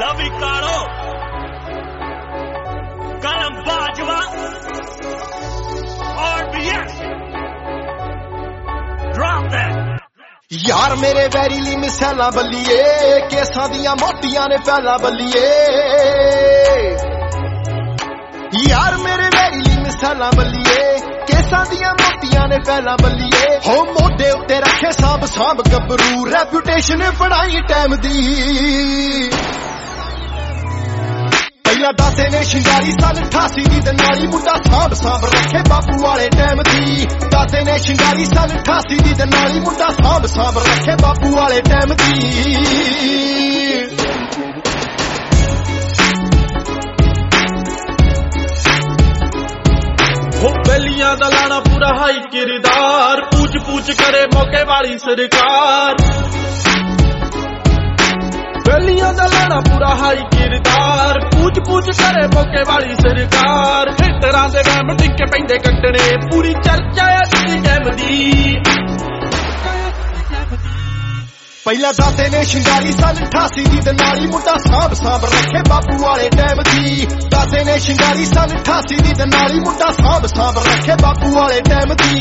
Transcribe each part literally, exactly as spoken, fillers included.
Ravi Karo, Kalam Bajwa, R B S. Drop that. यार मेरे वैरीली मिसाला बल्लिए केसां दियां मोटियां ने पहला बल्लिए यार मेरे वैरीली मिसाला बल्लिए केसां दियां मोटियां ने पहला बल्लिए हो मोढे उत्ते रखे सांभ सांभ गबरू रेपुटेशन बनाई टाइम दी पहला दाते ने शिंगारी साल अठासी दी ते नाली मुंडा सांभ सांभ रखे बापू वाले टाइम दी दाते ने शिंगारी साल अठासी दी ते नाली मुंडा सांभ सांभ रखे बापू वाले टाइम दी हो बेलियां दा लाना पूरा हाई किरदार पूछ पूछ करे मौके वाली सरकार बेलियां दा लाना पूरा हाई किरदार पूछ पूछ करे मौके वाली सरकार हिटरां दे वैम टिके पैंदे कट्टने पूरी चर्चा है दी गैम दी पहला दाते ने शिंगारी साल अठासी दी ते नाली मुंडा सांभ सांभ रखे बापू वाले टाइम दी दाते ने शिंगारी साल अठासी दी ते नाली मुंडा सांभ सांभ रखे बापू वाले टाइम दी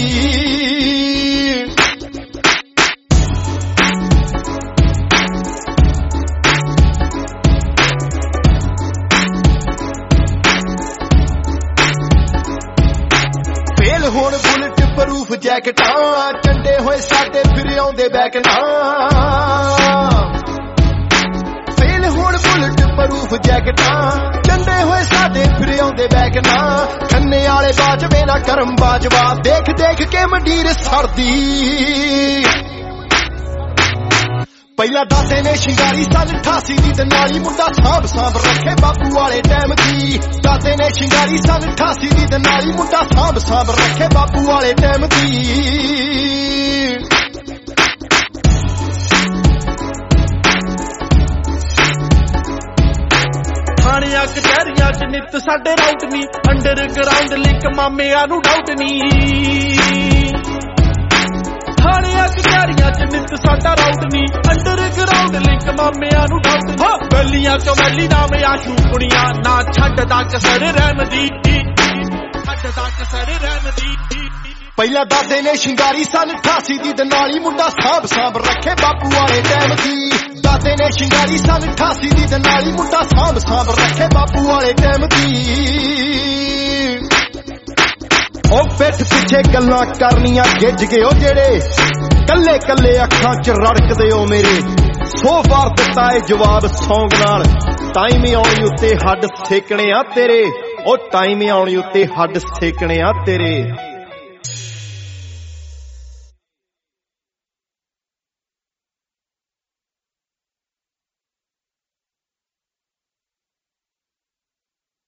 फेल होण बुलेट प्रूफ जैकटां चंडे होए साडे फिर आउंदे बैक ना फेल होण बुलेट प्रूफ जैकटां चंडे होए साडे फिर आउंदे बैक ना खन्ने वाले बाजवे ना करम बाजवा देख देख के मंडीर सरदी पहला दाते ने शिंगारी साल अठासी दी ते नाली मुंडा सांभ सांभ रखे बापू वाले टाइम दी दाते ने शिंगारी साल अठासी दी ते नाली मुंडा सांभ सांभ रखे बापू वाले टाइम दी थाणियां कचहरियां च नित साडे राउट नी अंडरग्राउंड लिंक मामिਆਂ ਨੂੰ डाउट नी थाणियां कचहरियां च नित साडा राउट नी अंडरग्राउंड लिंक मामिਆਂ ਨੂੰ डाउट नी गलियां कवैली नाम आशू कुड़ियां ना छड्डदा कसर रहमदी छड्डदा कसर रहमदी पहला दाते ने शिंगारी साल अठासी दी ते नाली मुंडा सांभ सांभ रखे बापू वाले टाइम दी दाते ने शिंगारी साल अठासी दी ते नाली मुंडा सांभ सांभ रखे बापू वाले टाइम दी ओ पिठ पिछे गल्लां करनियां गिज गए ओ जेड़े कल्ले कल्ले अखां च रड़कदे ओ मेरे सो वार दिता ए जवाब सौंग नाल टाइम आउणी उत्ते हੱਡ सेकणे आ तेरे ओ टाइम आउणी उत्ते हੱਡ सेकणे आ तेरे।